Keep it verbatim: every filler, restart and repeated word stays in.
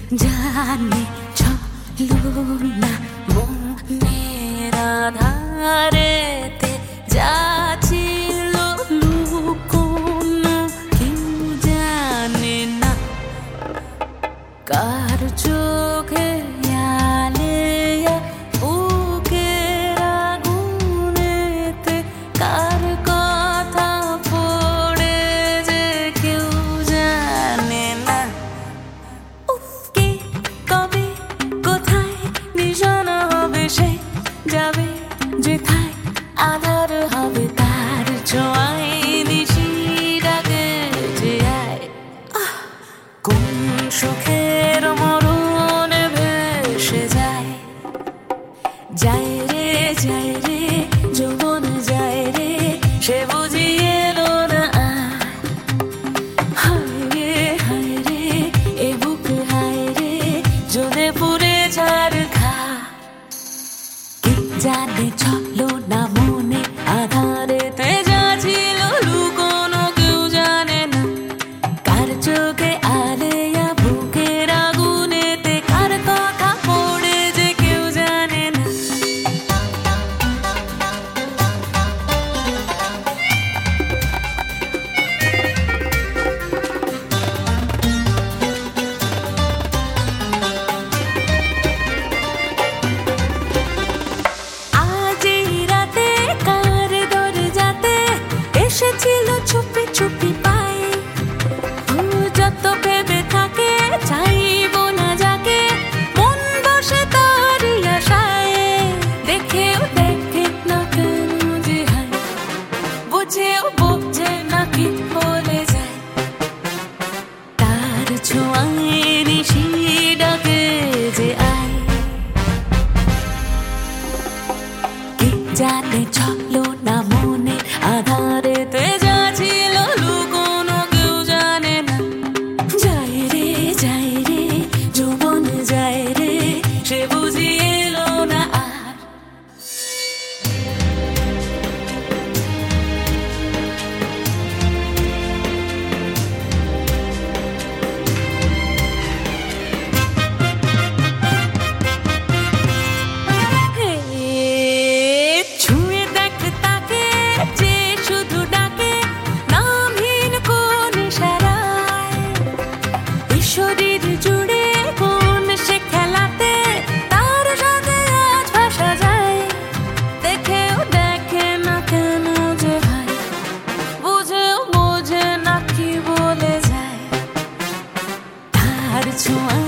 জানে চলো না মনের আধারেতে যা ছিল লুকোনো কেউ জানে না কার চোখে আলেয়া বুকের আগুনেতে কার কথা পড়ে যে কেউ জানে না উফ কে কবে কোথায় নিশানা হবে সে যাবে যেথায় আধার হবে তার ছোঁয়ায় নিশি ডাকে যে আয় কোন সুখের মরণে ভেসে যায় যায় রে যায় রে যৌবন যায় রে সে বুঝি এলো না আর হায় রে হায় রে এ বুক হায় রে জ্বলে পুড়ে ছারখার কে জানে চলো না মনে আধারেতে যা ছিল লুকোনো কেউ জানে না কার চোখে আলেয়া বুকের আগুনেতে কার কথা পড়ে যে কেউ জানে না আজ এই রাতে কার দরজাতে এসেছিল চুপি চুপি পায়ে ও যত ভেবে থাকে চাইব না যাকে মন বসে তারই আশায় দেখেও দেখে না কেন যে হায় বুঝেও বোঝে না কি বলে যায় তার ছোঁয়ায় নিশি ডাকে যে আয় কে জানে চলো না মনে আধারেতে যা ছিল লুকোনো কেউ জানে না যায় রে যায় রে যৌবন যায় রে সে বুঝি এলো না আর হে ছুঁয়ে দেখ তাকে যে শুধু ডাকে নামহীন কোন ইশারায় এই শরীর জুড়ে কোন সে খেলাতে তার সাথে আজ ভাসা যায় দেখেও দেখে না কেন যে ভাই বুঝেও বোঝে না কি বলে যায় তার ছোঁয়া